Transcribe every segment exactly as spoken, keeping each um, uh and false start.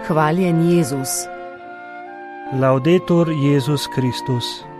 Hvaljen Jezus. Laudetur Jezus Kristus.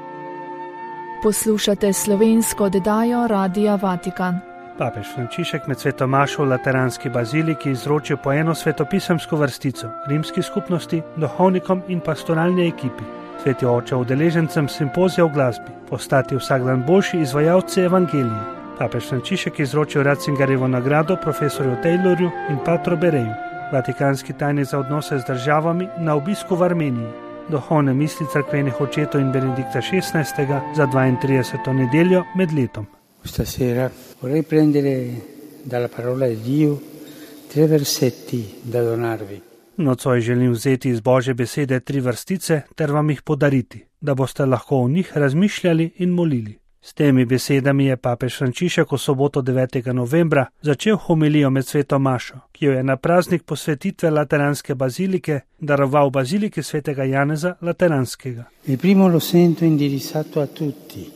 Poslušate slovensko oddajo Radia Vatikan. Papež Frančišek med sveto mašo v Lateranski baziliki izročil po eno svetopisemsko vrstico rimski skupnosti, duhovnikom in pastoralni ekipi. Sveti oče udeležencem simpozija v glasbi, postati vsak dan boljši izvajalci evangelije. Papež Frančišek izročil Ratzingerjevo nagrado profesorju Taylorju in patru Bereju, vatikanski tajnik za odnose z državami, na obisku v Armeniji. Duhovne misli cerkvenih očetov in Benedikta šestnajstega za dvaintrideseto nedeljo med letom. Stasera vorrei prendere dalla parola di Dio tre versetti da donarvi. Nocoj želim vzeti iz Božje besede tri vrstice ter vam jih podariti, da boste lahko o njih razmišljali in molili. S temi besedami je papež Frančišek v soboto devetega novembra začel homilijo med sveto mašo, ki jo je na praznik posvetitve Lateranske bazilike daroval baziliki svetega Janeza Lateranskega. Il primo lo sento indirizzato a tutti,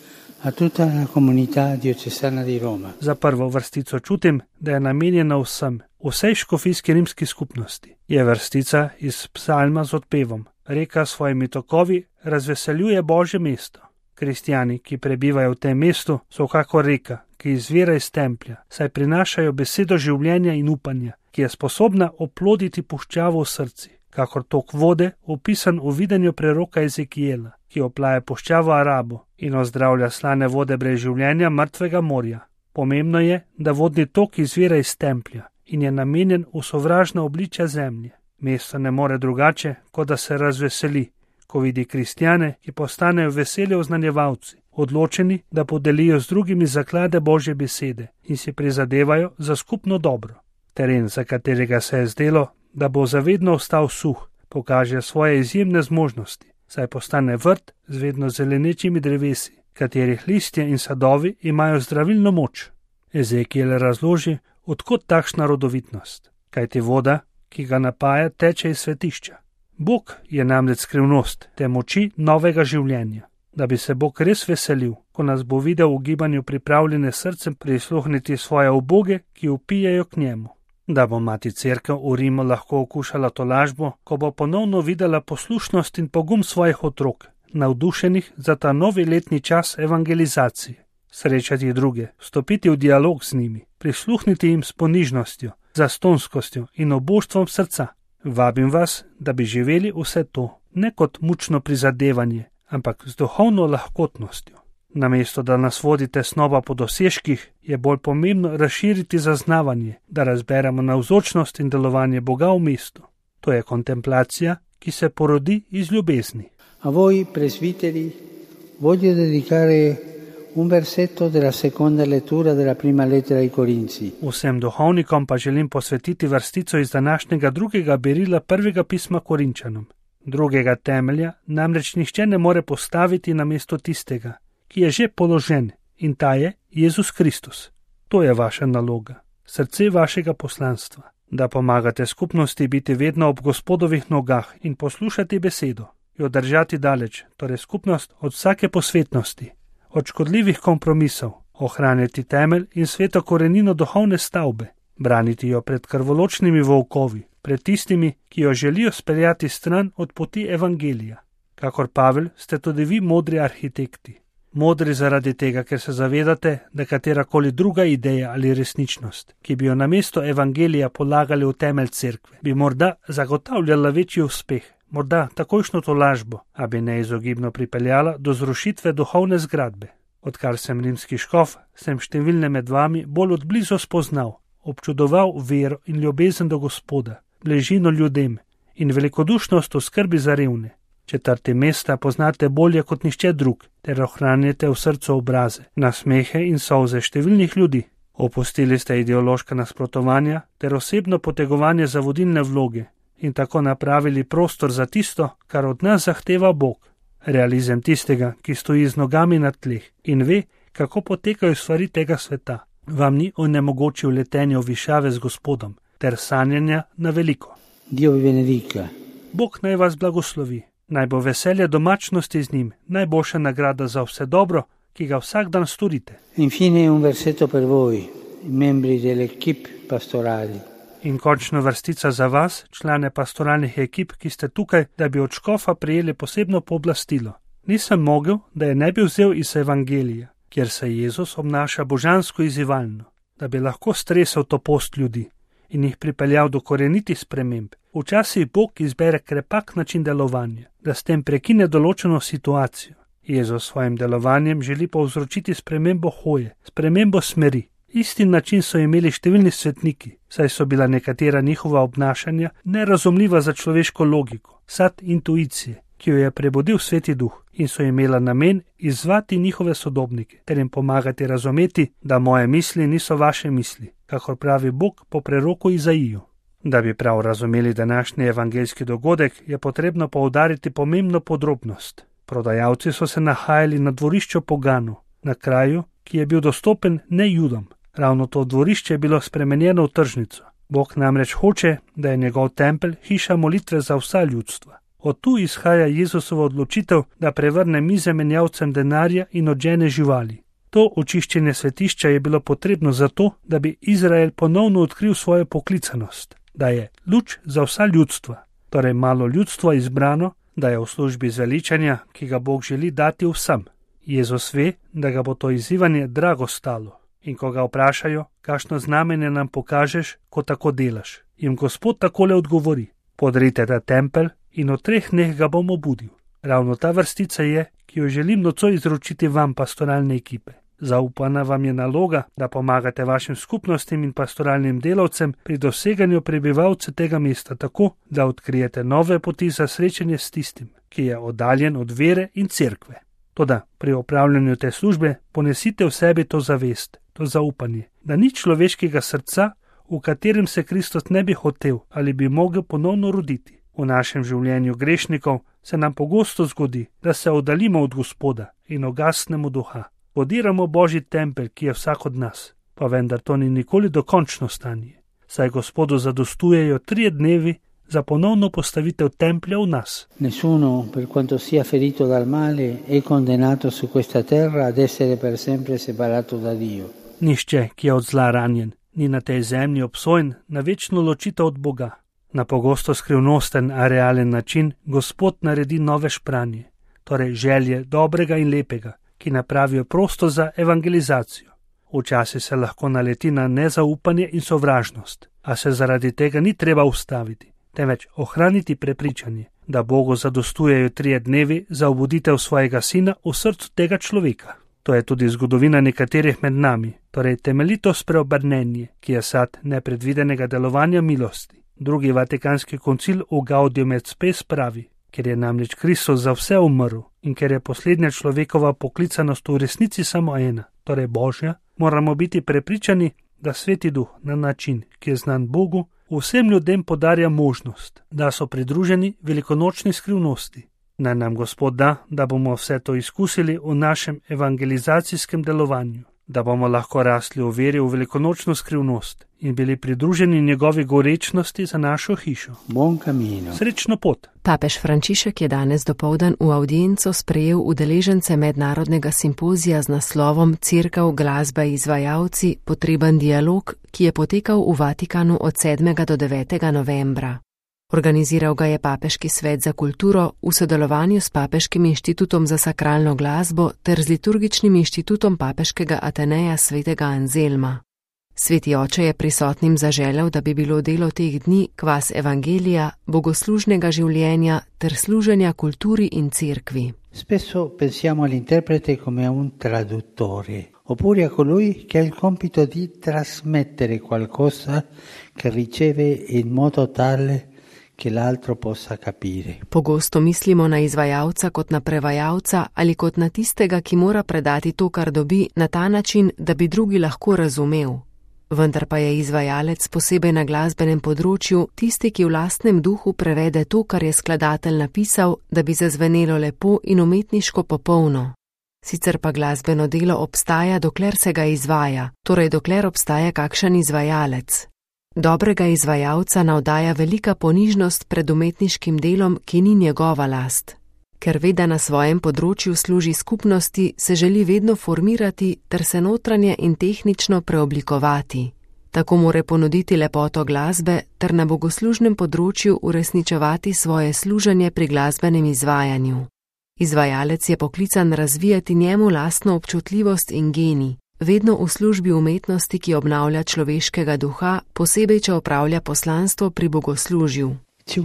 a tutta la comunità diocesana di Roma. Za prvo vrstico čutim, da je namenjena vsem, vsej škofijski rimski skupnosti. Je vrstica iz psalma z odpevom. Reka s svojimi tokovi razveseljuje Božje mesto. Kristjani, ki prebivajo v tem mestu, so kakor reka, ki izvira iz templja, saj prinašajo besedo življenja in upanja, ki je sposobna oploditi puščavo v srci, kakor tok vode, opisan v videnju preroka Ezekijela, ki oplaja puščavo Arabo in ozdravlja slane vode brez življenja mrtvega morja. Pomembno je, da vodni tok izvira iz templja in je namenjen v sovražna obličja zemlje. Mesto ne more drugače, kot da se razveseli, ko vidi kristjane, ki postanejo veseli oznanjevalci, odločeni, da podelijo z drugimi zaklade Božje besede in si prizadevajo za skupno dobro. Teren, za katerega se je zdelo, da bo zavedno ostal suh, pokaže svoje izjemne zmožnosti, saj postane vrt z vedno zelenečimi drevesi, katerih listje in sadovi imajo zdravilno moč. Ezekijel razloži, odkot takšna rodovitnost, kajti voda, ki ga napaja, teče iz svetišča. Bog je namreč skrivnost te moči novega življenja. Da bi se Bog res veselil, ko nas bo videl v gibanju pripravljene srcem prisluhniti svoje uboge, ki vpijejo k njemu. Da bo mati cerkev v Rimu lahko okušala tolažbo, ko bo ponovno videla poslušnost in pogum svojih otrok, navdušenih za ta novi letni čas evangelizacije. Srečati druge, stopiti v dialog z njimi, prisluhniti jim s ponižnostjo, zastonskostjo in oboštvom srca. Vabim vas, da bi živeli vse to, ne kot mučno prizadevanje, ampak z duhovno lahkotnostjo. Namesto, da nas vodi tesnoba po dosežkih, je bolj pomembno razširiti zaznavanje, da razberemo navzočnost in delovanje Boga v mestu. To je kontemplacija, ki se porodi iz ljubezni. A voi, presbiteri, voglio dedicare un versetto della seconda lettura della prima lettera ai Corinzi. Vsem duhovnikom pa želim posvetiti vrstico iz današnjega drugega berila prvega pisma Korinčanom. Drugega temelja namreč nihče ne more postaviti na mesto tistega, ki je že položen, in ta je Jezus Kristus. To je vaša naloga, srce vašega poslanstva, da pomagate skupnosti biti vedno ob Gospodovih nogah in poslušati besedo, jo držati daleč, torej skupnost od vsake posvetnosti, od škodljivih kompromisov, ohranjati temelj in sveto korenino duhovne stavbe, braniti jo pred krvoločnimi volkovi, pred tistimi, ki jo želijo speljati stran od poti evangelija. Kakor Pavel ste tudi vi modri arhitekti. Modri zaradi tega, ker se zavedate, da katerakoli druga ideja ali resničnost, ki bi jo namesto evangelija polagali v temelj cerkve, bi morda zagotavljala večji uspeh, morda takojšno tolažbo, a bi neizogibno pripeljala do zrušitve duhovne zgradbe. Odkar sem rimski škof, sem številne med vami bolj odblizu spoznal, občudoval vero in ljubezen do Gospoda, bližino ljudem in velikodušnost v skrbi za revne. Četrti mesta poznate bolje kot nihče drug, ter ohranjate v srcu obraze, nasmehe in solze številnih ljudi. Opustili ste ideološka nasprotovanja ter osebno potegovanje za vodilne vloge in tako napravili prostor za tisto, kar od nas zahteva Bog. Realizem tistega, ki stoji z nogami na tleh in ve, kako potekajo stvari tega sveta, vam ni onemogočil letenja v višave z Gospodom ter sanjanja na veliko. Dio vi benedica. Bog naj vas blagoslovi. Naj bo veselje domačnosti z njim najboljša nagrada za vse dobro, ki ga vsak dan storite. Infine un versetto per voi, membri dell'equipe pastorali. In končno vrstica za vas, člane pastoralnih ekip, ki ste tukaj, da bi od škofa prijeli posebno pooblastilo. Nisem mogel, da je ne bi vzel iz evangelija, kjer se Jezus obnaša božansko izzivalno, da bi lahko stresel topost ljudi in jih pripeljal do korenitih sprememb. Včasih Bog izbere krepak način delovanja, da s tem prekine določeno situacijo. Jezus svojim delovanjem želi povzročiti spremembo hoje, spremembo smeri. Isti način so imeli številni svetniki, saj so bila nekatera njihova obnašanja nerazumljiva za človeško logiko, sad intuicije, ki jo je prebudil Sveti Duh, in so imela namen izzvati njihove sodobnike ter jim pomagati razumeti, da moje misli niso vaše misli, kakor pravi Bog po preroku Izaiju. Da bi prav razumeli današnji evangeljski dogodek, je potrebno poudariti pomembno podrobnost. Prodajalci so se nahajali na dvorišču poganov, na kraju, ki je bil dostopen ne Judom. Ravno to dvorišče je bilo spremenjeno v tržnico. Bog namreč hoče, da je njegov tempelj hiša molitve za vsa ljudstva. Od tu izhaja Jezusova odločitev, da prevrne mize menjavcem denarja in odžene živali. To očiščenje svetišča je bilo potrebno zato, da bi Izrael ponovno odkril svojo poklicanost, da je luč za vsa ljudstva, torej malo ljudstvo izbrano, da je v službi zveličanja, ki ga Bog želi dati vsem. Jezus ve, da ga bo to izzivanje drago stalo. In ko ga vprašajo, kakšno znamenje nam pokažeš, ko tako delaš, jim Gospod takole odgovori: podrite ta tempelj in v treh dneh ga bom obudil. Ravno ta vrstica je, ki jo želim nocoj izročiti vam, pastoralne ekipe. Zaupana vam je naloga, da pomagate vašim skupnostim in pastoralnim delavcem pri doseganju prebivalcev tega mesta tako, da odkrijete nove poti za srečanje s tistim, ki je oddaljen od vere in cerkve. Toda pri opravljanju te službe ponesite v sebi to zavest, to zaupanje, da ni človeškega srca, v katerem se Kristus ne bi hotel ali bi mogel ponovno roditi. V našem življenju grešnikov se nam pogosto zgodi, da se oddaljimo od Gospoda in ugasnemo duha. Podiramo Božji tempelj, ki je vsak od nas, pa vendar to ni nikoli dokončno stanje, saj Gospodu zadostujejo trije dnevi za ponovno postavitev templja v nas. Nessuno, per quanto sia ferito dal male, è condannato su questa terra ad essere per sempre separato da Dio. Nihče, ki je od zla ranjen, ni na tej zemlji obsojen na večno ločitev od Boga. Na pogosto skrivnosten, a realen način Gospod naredi nove špranje, torej želje dobrega in lepega, ki napravijo prosto za evangelizacijo. Včasih se lahko naleti na nezaupanje in sovražnost, a se zaradi tega ni treba ustaviti, temveč ohraniti prepričanje, da Bogu zadostujejo trije dnevi za obuditev svojega sina v srcu tega človeka. To je tudi zgodovina nekaterih med nami, torej temeljito spreobrnenje, ki je sad nepredvidenega delovanja milosti. Drugi vatikanski koncil v Gaudium et Spes pravi: ker je namreč Kristus za vse umrl in ker je poslednja človekova poklicanost v resnici samo ena, torej Božja, moramo biti prepričani, da Sveti Duh na način, ki je znan Bogu, vsem ljudem podarja možnost, da so pridruženi velikonočni skrivnosti. Naj nam Gospod da, da bomo vse to izkusili v našem evangelizacijskem delovanju, da bomo lahko rasli v veri v velikonočno skrivnost in bili pridruženi njegovi gorečnosti za našo hišo. Buon cammino. Srečno pot. Papež Frančišek je danes dopoldan v avdienco sprejel udeležence mednarodnega simpozija z naslovom Cerkev, glasba, izvajalci, potreben dialog, ki je potekal v Vatikanu od sedmega do devetega novembra. Organiziral ga je Papeški svet za kulturo v sodelovanju s Papeškim inštitutom za sakralno glasbo ter z liturgičnim inštitutom Papeškega Ateneja svetega Anzelma. Sveti oče je prisotnim zaželel, da bi bilo delo teh dni kvas evangelija, bogoslužnega življenja ter služenja kulturi in cerkvi. Spesso pensiamo all'interprete come a un traduttore, oppure a colui che ha il compito di trasmettere qualcosa che riceve in modo tale che l'altro possa capire. Pogosto mislimo na izvajalca kot na prevajalca ali kot na tistega, ki mora predati to, kar dobi, na ta način, da bi drugi lahko razumel. Vendar pa je izvajalec posebej na glasbenem področju tisti, ki v lastnem duhu prevede to, kar je skladatelj napisal, da bi zazvenelo lepo in umetniško popolno. Sicer pa glasbeno delo obstaja, dokler se ga izvaja, torej dokler obstaja kakšen izvajalec. Dobrega izvajalca navdaja velika ponižnost pred umetniškim delom, ki ni njegova last. Ker ve, da na svojem področju služi skupnosti, se želi vedno formirati ter se notranje in tehnično preoblikovati. Tako mora ponuditi lepoto glasbe ter na bogoslužnem področju uresničevati svoje služenje pri glasbenem izvajanju. Izvajalec je poklican razvijati njemu lastno občutljivost in genij, vedno v službi umetnosti, ki obnavlja človeškega duha, posebej če opravlja poslanstvo pri bogoslužju.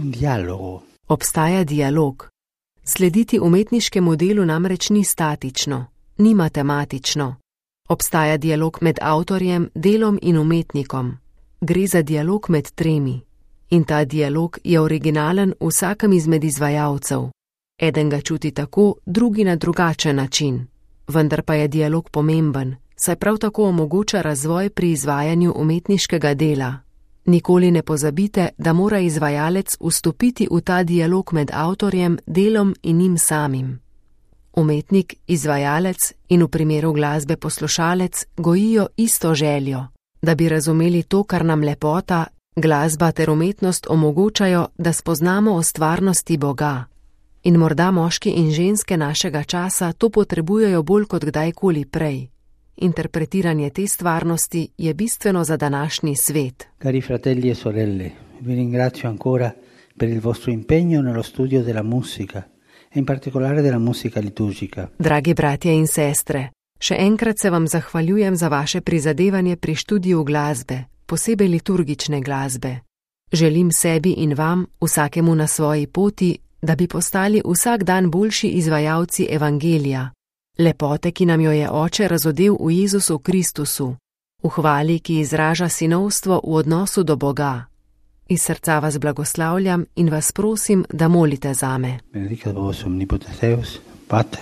Obstaja dialog. Slediti umetniškemu delu namreč ni statično, ni matematično. Obstaja dialog med avtorjem, delom in umetnikom. Gre za dialog med tremi. In ta dialog je originalen v vsakem izmed izvajalcev. Eden ga čuti tako, drugi na drugačen način. Vendar pa je dialog pomemben, saj prav tako omogoča razvoj pri izvajanju umetniškega dela. Nikoli ne pozabite, da mora izvajalec vstopiti v ta dialog med avtorjem, delom in njim samim. Umetnik, izvajalec in v primeru glasbe poslušalec gojijo isto željo, da bi razumeli to, kar nam lepota, glasba ter umetnost omogočajo, da spoznamo o stvarnosti Boga. In morda moški in ženske našega časa to potrebujejo bolj kot kdajkoli prej. Interpretiranje te stvarnosti je bistveno za današnji svet. Cari fratelli e sorelle, vi ringrazio ancora per il vostro impegno nello studio della musica, e in particolare della musica liturgica. Dragi bratje in sestre, še enkrat se vam zahvaljujem za vaše prizadevanje pri študiju glasbe, posebej liturgične glasbe. Želim sebi in vam, vsakemu na svoji poti, da bi postali vsak dan boljši izvajalci evangelija, lepote, ki nam jo je Oče razodel v Jezusu Kristusu, v hvali, ki izraža sinovstvo v odnosu do Boga. Iz srca vas blagoslavljam in vas prosim, da molite zame. Benedicat vos omnipotens Deus, Pater,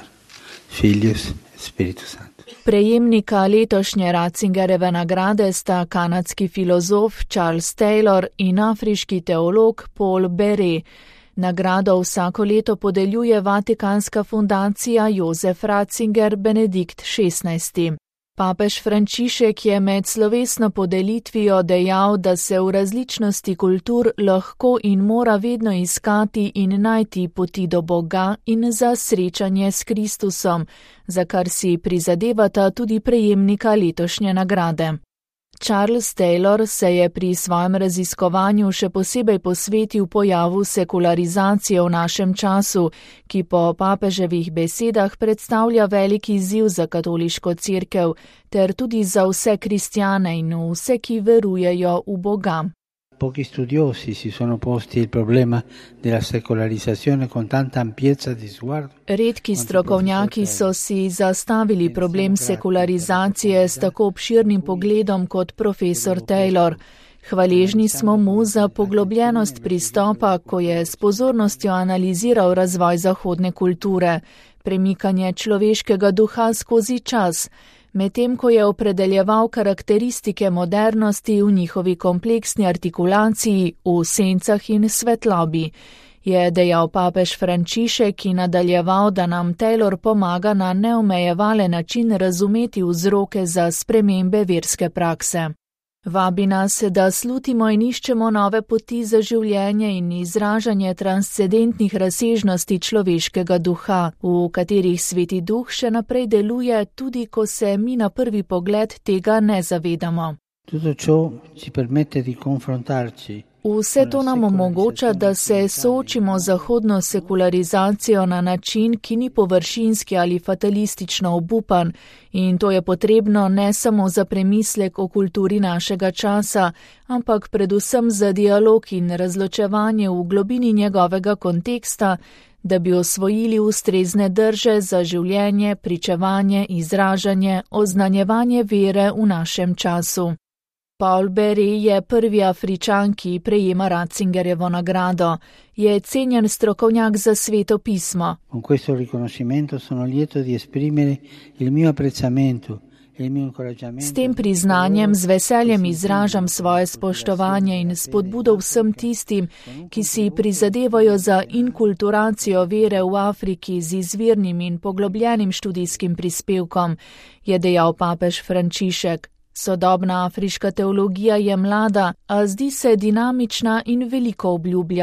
Filius et Spiritus Sanctus. Prejemnika letošnje Ratzingerjeve nagrade sta kanadski filozof Charles Taylor in afriški teolog Paul Beret. Nagrado vsako leto podeljuje Vatikanska fundacija Jozef Ratzinger Benedikt šestnajsti. Papež Frančišek je med slovesno podelitvijo dejal, da se v različnosti kultur lahko in mora vedno iskati in najti poti do Boga in za srečanje s Kristusom, za kar si prizadevata tudi prejemnika letošnje nagrade. Charles Taylor se je pri svojem raziskovanju še posebej posvetil pojavu sekularizacije v našem času, ki po papeževih besedah predstavlja velik izziv za katoliško cerkev, ter tudi za vse kristjane in vse, ki verujejo v Boga. Pochi studiosi si sono posti il problema della secolarizzazione con tanta ampiezza di sguardo. Redki strokovnjaki so si zastavili problem sekularizacije s tako obširnim pogledom kot profesor Taylor. Hvaležni smo mu za poglobljenost pristopa, ko je s pozornostjo analiziral razvoj zahodne kulture, premikanje človeškega duha skozi čas, medtem ko je opredeljeval karakteristike modernosti v njihovi kompleksni artikulaciji, v sencah in svetlobi, je dejal papež Frančišek in nadaljeval, da nam Taylor pomaga na neomejevalen način razumeti vzroke za spremembe verske prakse. Vabi nas, da slutimo in iščemo nove poti za življenje in izražanje transcendentnih razsežnosti človeškega duha, v katerih Sveti Duh še naprej deluje, tudi ko se mi na prvi pogled tega ne zavedamo. Tutto ciò ci permette di confrontarci. Vse to nam omogoča, da se soočimo z zahodno sekularizacijo na način, ki ni površinski ali fatalistično obupan, in to je potrebno ne samo za premislek o kulturi našega časa, ampak predvsem za dialog in razločevanje v globini njegovega konteksta, da bi osvojili ustrezne drže za življenje, pričevanje, izražanje, oznanjevanje vere v našem času. Paul Beret je prvi Afričan, ki prejema Ratzingerjevo nagrado. Je cenjen strokovnjak za Sveto pismo. Con questo riconoscimento sono lieto di esprimere il mio apprezzamento e il mio incoraggiamento. S tem priznanjem z veseljem izražam svoje spoštovanje in spodbudo vsem tistim, ki si prizadevajo za inkulturacijo vere v Afriki z izvirnim in poglobljenim študijskim prispevkom, je dejal papež Frančišek. Sodobna afriška teologija je mlada, a zdi se dinamična in veliko obljublja.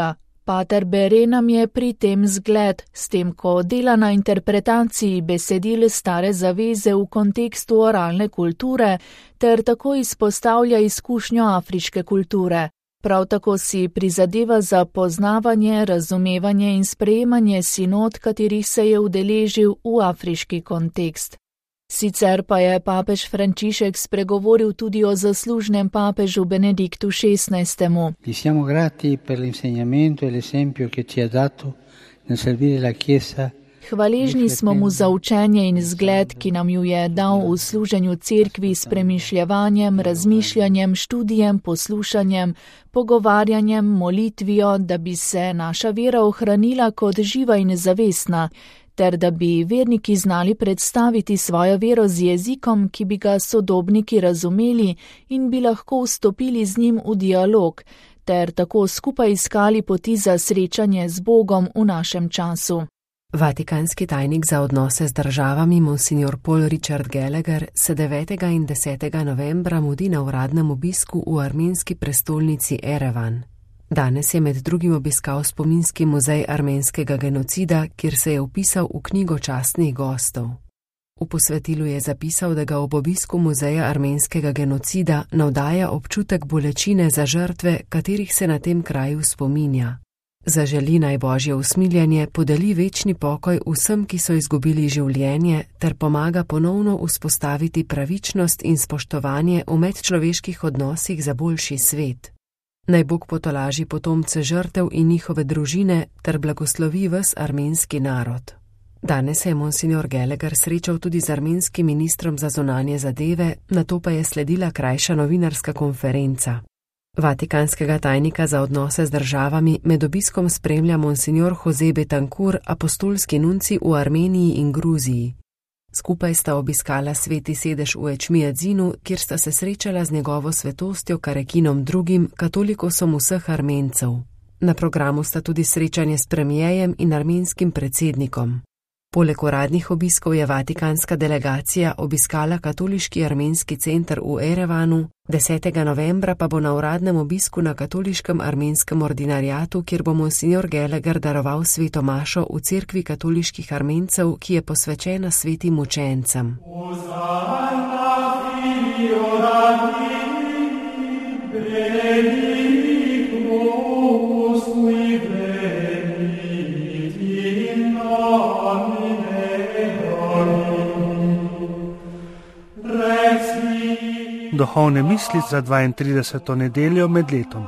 Pater Bere nam je pri tem zgled, s tem, ko dela na interpretaciji besedil stare zaveze v kontekstu oralne kulture, ter tako izpostavlja izkušnjo afriške kulture. Prav tako si prizadeva za poznavanje, razumevanje in sprejemanje sinod, katerih se je udeležil v afriški kontekst. Sicer pa je papež Frančišek spregovoril tudi o zaslužnem papežu Benediktu šestnajstemu. Gli siamo grati per l'insegnamento e l'esempio che ci ha dato nel servire la Chiesa. Hvaležni smo mu za učenje in zgled, ki nam ju je dal v služenju cerkvi s premišljevanjem, razmišljanjem, študijem, poslušanjem, pogovarjanjem, molitvijo, da bi se naša vera ohranila kot živa in zavestna, ter da bi verniki znali predstaviti svojo vero z jezikom, ki bi ga sodobniki razumeli in bi lahko vstopili z njim v dialog, ter tako skupaj iskali poti za srečanje z Bogom v našem času. Vatikanski tajnik za odnose z državami monsignor Paul Richard Gallagher se devetega in desetega novembra mudi na uradnem obisku v armenski prestolnici Erevan. Danes je med drugim obiskal spominski muzej armenskega genocida, kjer se je vpisal v knjigo častnih gostov. V posvetilu je zapisal, da ga ob obisku muzeja armenskega genocida navdaja občutek bolečine za žrtve, katerih se na tem kraju spominja. Zaželi naj Božje usmiljanje, podeli večni pokoj vsem, ki so izgubili življenje, ter pomaga ponovno vzpostaviti pravičnost in spoštovanje v medčloveških odnosih za boljši svet. Naj Bog potolaži potomce žrtev in njihove družine ter blagoslovi ves armenski narod. Danes se je monsignor Gallagher srečal tudi z armenskim ministrom za zunanje zadeve, nato pa je sledila krajša novinarska konferenca. Vatikanskega tajnika za odnose z državami med obiskom spremlja monsignor Jose Betancourt, apostolski nunci v Armeniji in Gruziji. Skupaj sta obiskala sveti sedež v Ečmiadzinu, kjer sta se srečala z njegovo svetostjo Karekinom drugim, katolikosom vseh Armencev. Na programu sta tudi srečanje s premijejem in armenskim predsednikom. Poleg uradnih obiskov je vatikanska delegacija obiskala katoliški armenski center v Erevanu, desetega novembra pa bo na uradnem obisku na katoliškem armenskem ordinariatu, kjer bo monsignor Gallagher daroval sveto mašo v cerkvi katoliških Armencev, ki je posvečena svetim učencem. Duhovne misli za dvaintrideseto nedeljo med letom.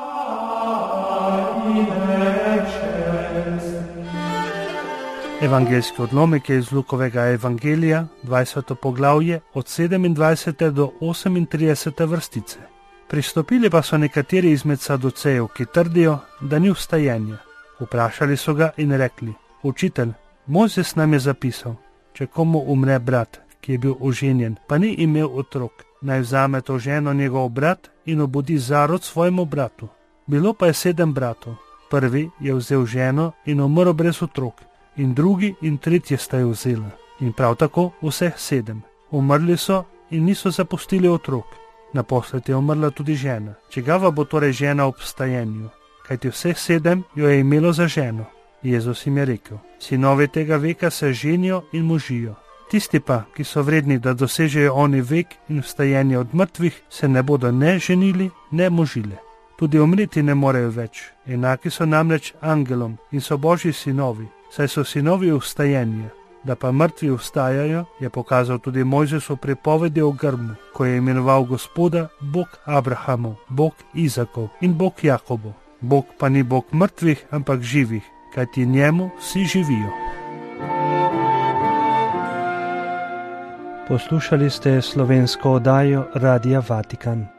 Evangeljski odlomek je iz Lukovega evangelija, dvajseto poglavje, od sedemindvajsete do osemintridesete vrstice. Pristopili pa so nekateri izmed saducejev, ki trdijo, da ni vstajenja. Vprašali so ga in rekli: Učitelj, Mojzes nam je zapisal, če komu umre brat, ki je bil oženjen, pa ni imel otrok, naj vzame to ženo njegov brat in obudi zarod svojemu bratu. Bilo pa je sedem bratov. Prvi je vzel ženo in umrl brez otrok, in drugi in tretji sta jo vzela. In prav tako vseh sedem. Umrli so in niso zapustili otrok. Naposled je umrla tudi žena. Čigava bo torej žena ob vstajenju? Kajti vseh sedem jo je imelo za ženo. Jezus jim je rekel: Sinovi tega veka se ženijo in možijo. Tisti pa, ki so vredni, da dosežejo oni vek in vstajenje od mrtvih, se ne bodo ne ženili, ne možile. Tudi umreti ne morejo več. Enaki so namreč angelom in so Božji sinovi, saj so sinovi vstajenja. Da pa mrtvi vstajajo, je pokazal tudi Mojzes v pripovedi o grmu, ko je imenoval Gospoda Bog Abrahamov, Bog Izakov in Bog Jakobov. Bog pa ni Bog mrtvih, ampak živih, kajti njemu vsi živijo. Poslušali ste slovensko oddajo Radia Vatikan.